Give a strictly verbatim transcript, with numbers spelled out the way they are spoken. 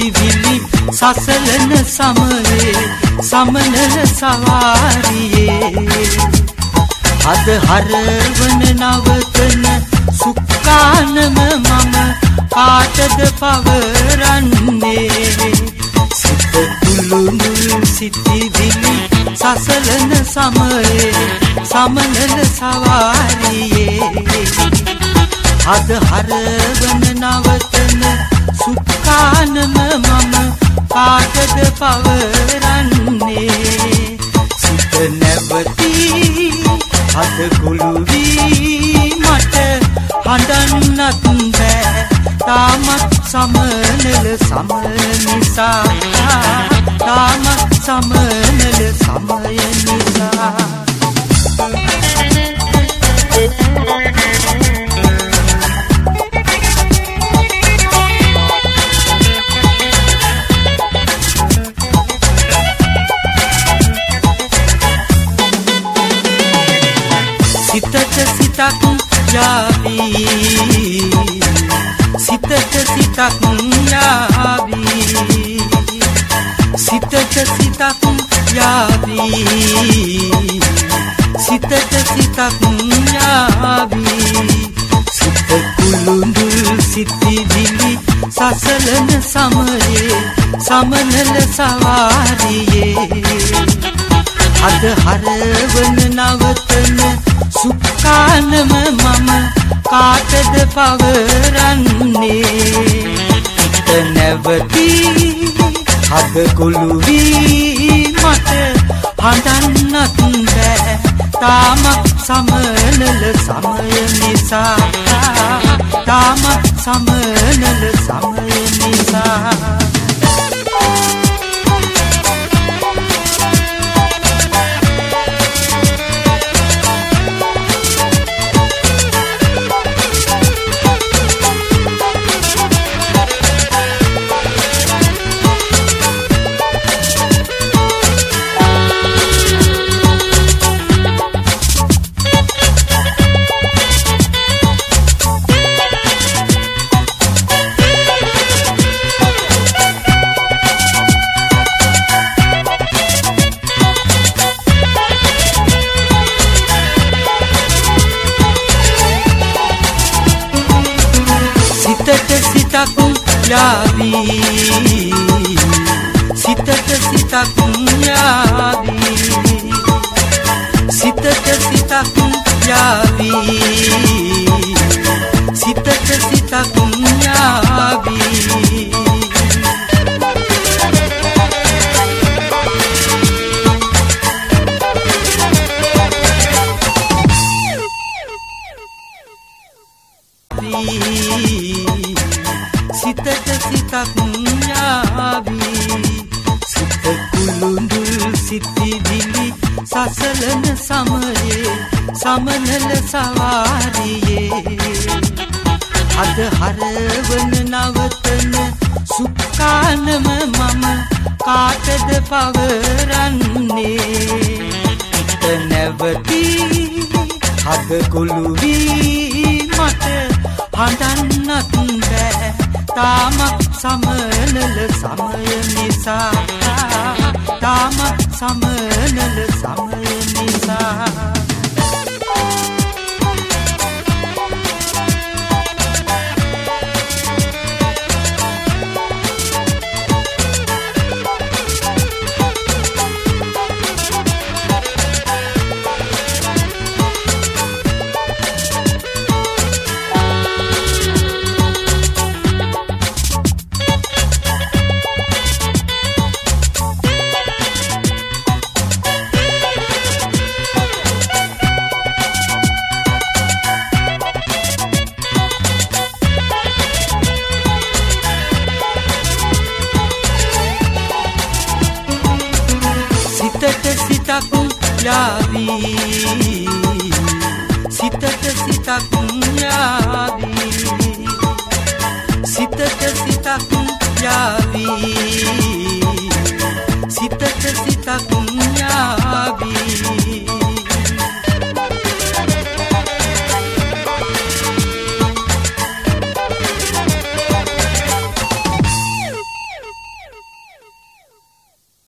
සිතිවිලි සසලන සමයේ සමනල සවාරියේ අද හරවන නවතන සුක්කානම මම කාටද පවරන්නේ සිත තුළුණු සිතිවිලි සසලන සමයේ සමනල සවාරියේ අද හරවන නවතන සුක්කානම මම කාටද පවරන්නේ සිත නැවතී අද ගොළු වී මට හඬන්නත් බෑ තාමත් සමනල සම නිසා තාමත් සමනල සමය නිසා සිතට සිතක් යාවී සිතට සිතක් යාවී සිතට සිතක් යාවී සිතට සිතක් යාවී සිත කුළුඳු සිතිවිලි සසලන සමයේ සමනල සවාරියේ අද හරවන නවතන සුක්කානම මම කාටද පවරන්නේ හිත නැවතී අද ගොළු වී මට හඬන්නත් බෑ තාමත් සමනල සමය නිසා තාමත් සමනල සමය නිසා සිතට සිතක් යාවී සිතට සිතක් යාවී සිතට සිතක් යාවී සිතට සිතක් යාවී සිතට සිතක් යාවී සිත කුළුඳු සිතිවිලි සසලන සමයේ සමනල සවාරියේ අද හරවන නවතන සුක්කානම මම කාටද පවරන්නේ හිත නැවතී අද ගොළු වී මට හඬන්නත් බෑ තාමත් සමනල සමය නිසා තාමත් සමනල සමය නිසා සිතට සිතක් යාවී සිතට සිතක් යාවී සිතට සිතක් යාවී සිතට සිතක් යාවී